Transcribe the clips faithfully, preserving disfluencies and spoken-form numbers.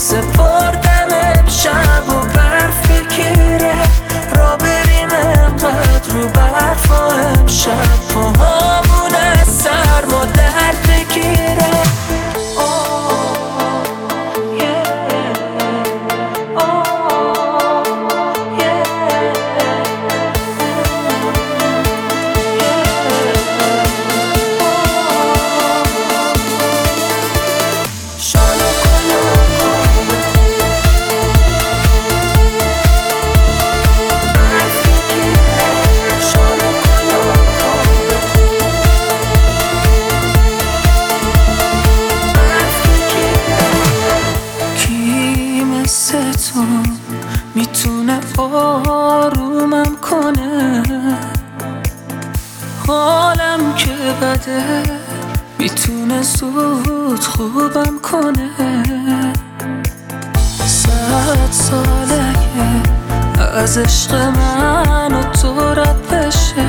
سپردم امشب و برف بگیره، را بریم انقدر رو برف و امشب پاهامون از سرما درد بگیره. تو میتونه آرومم کنه، حالم که بده میتونه زود خوبم کنه. صد ساله از عشق من و تو رد بشه،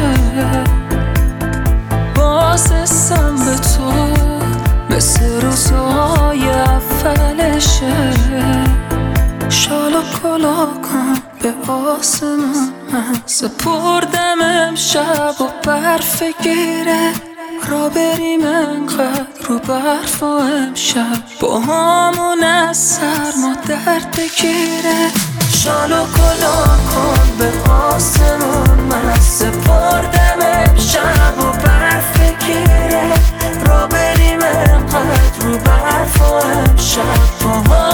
بازستم به تو مثل روزای اولشه. شال و کلا کن به آسمون، من سپردم امشب و برف گیره، را بریم انقدر رو برف و امشب با همون از سرما درد بگیره. شال و کلا کن به آسمون، من سپردم امشب و برف گیره، را بریم انقدر رو برف و امشب با همون